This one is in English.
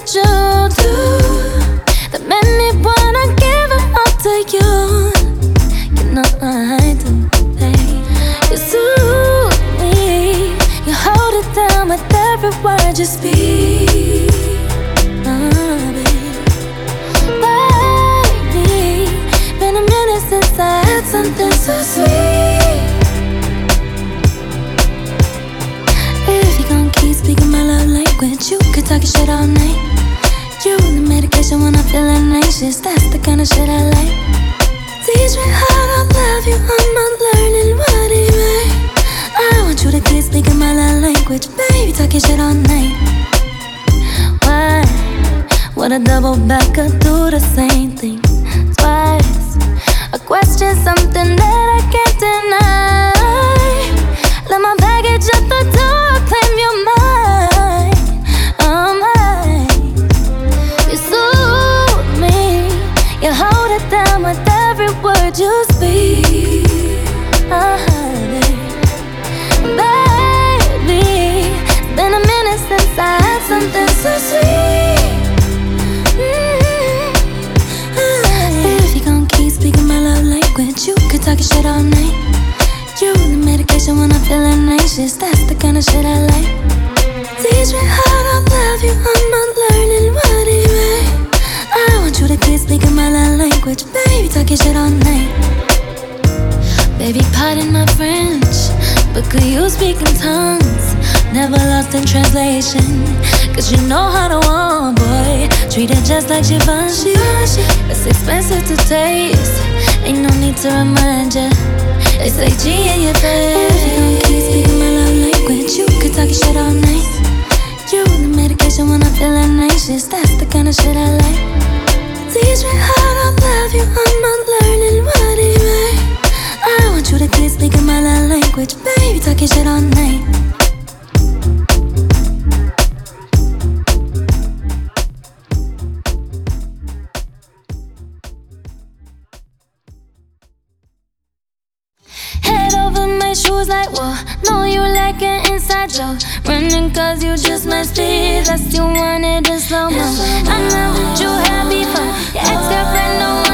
what you do that made me wanna give it all to you. You know I do, babe. You soothe me, you hold it down with every word you speak. Baby, been a minute since I had something so sweet. If you gon' keep speaking my love language, you could talk your shit all night. You the medication when I'm feeling anxious, that's the kind of shit I like. Teach me how to love you, I'm not learning what it means. I want you to keep speaking my love language, baby, talk your shit all night. Why would a double backer do the same thing twice? I question something that I can't deny. Let my baggage at the door, claim you're mine. Oh my, you soothe me, you hold it down with every word you speak. Baby, it's been a minute since I had something so sweet. If you gon' keep speaking my love language, you could talk your shit all night. You the medication when I'm feeling anxious, that's the kind of shit I like. Teach me how to love you, I'm not learning what it means. I want you to keep speaking my love language, baby, talk your shit all night. Baby, pardon my French, but could you speak in tongues? Never lost in translation, cause you know how to want, boy. Treat it just like Givenchy. It's expensive to taste, ain't no need to remind ya. They say G in your face. If you gon' keep speaking my love language, you could talk your shit all night. You the medication when I'm feeling anxious, that's the kind of shit I like. Teach me how to love you, I'm not learning what it means. I want you to keep speaking my love language, baby, talk your shit all night. Head over my shoes like, whoa. Know you like an inside joke. Running cause you just my speed, less you wanted in slow-mo. I'm not what you had before. Your ex-girlfriend know